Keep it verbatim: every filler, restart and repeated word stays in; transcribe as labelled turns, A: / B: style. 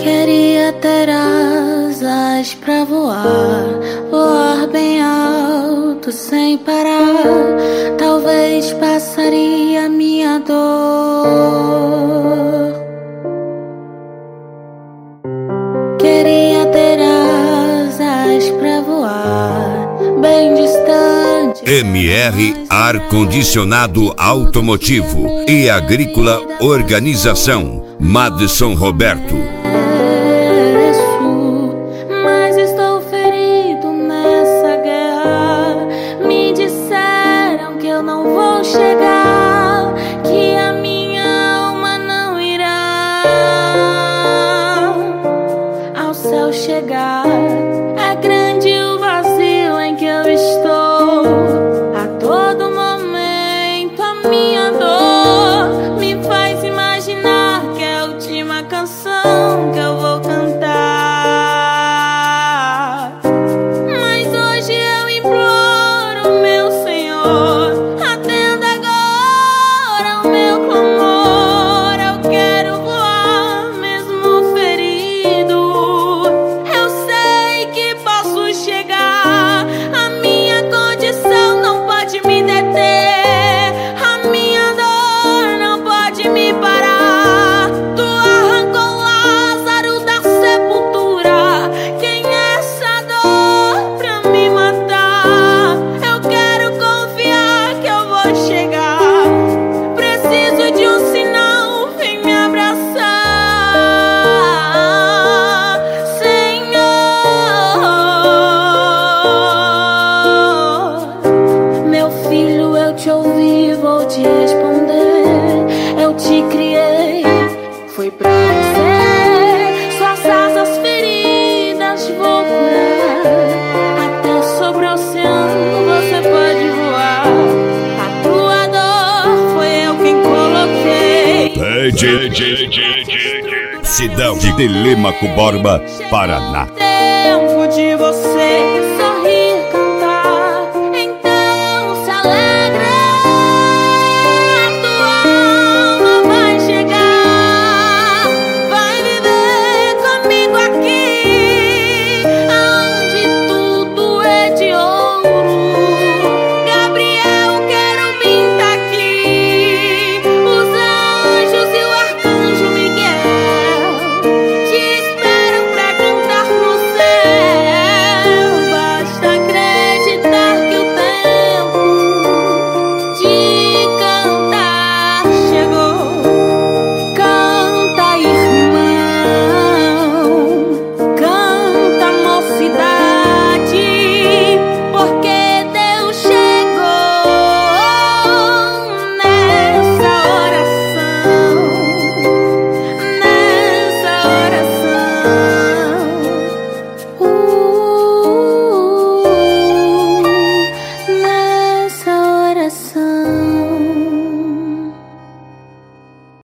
A: Queria ter asas pra voar, voar bem alto sem parar. Talvez passaria minha dor. Queria ter asas pra voar bem distante.
B: M R Ar-Condicionado Automotivo e Agrícola Organização. Madison Roberto.
A: Mas estou ferido nessa guerra. Me disseram que eu não vou chegar, que a minha alma não irá ao céu chegar. É grande o vazio em que eu estou. A todo momento a minha dor me faz imaginar que é a última canção que eu vou cantar. Mas hoje eu imploro, meu Senhor, atenda agora o meu clamor. Eu quero voar mesmo ferido. Eu sei que posso chegar. A minha condição não pode me deter. A minha dor não pode me parar. Tu arrancou Lázaro da sepultura. Quem é essa dor pra me matar? Eu quero confiar que eu vou chegar. Preciso de um sinal, vem me abraçar, Senhor. Meu filho, eu te ouvi, vou te responder. Eu te criei, foi pra você. Suas asas feridas vou curar. Até sobre o oceano você pode voar. A tua dor foi eu quem coloquei.
B: Cidade de Telêmaco Borba, Paraná.
A: Tempo de você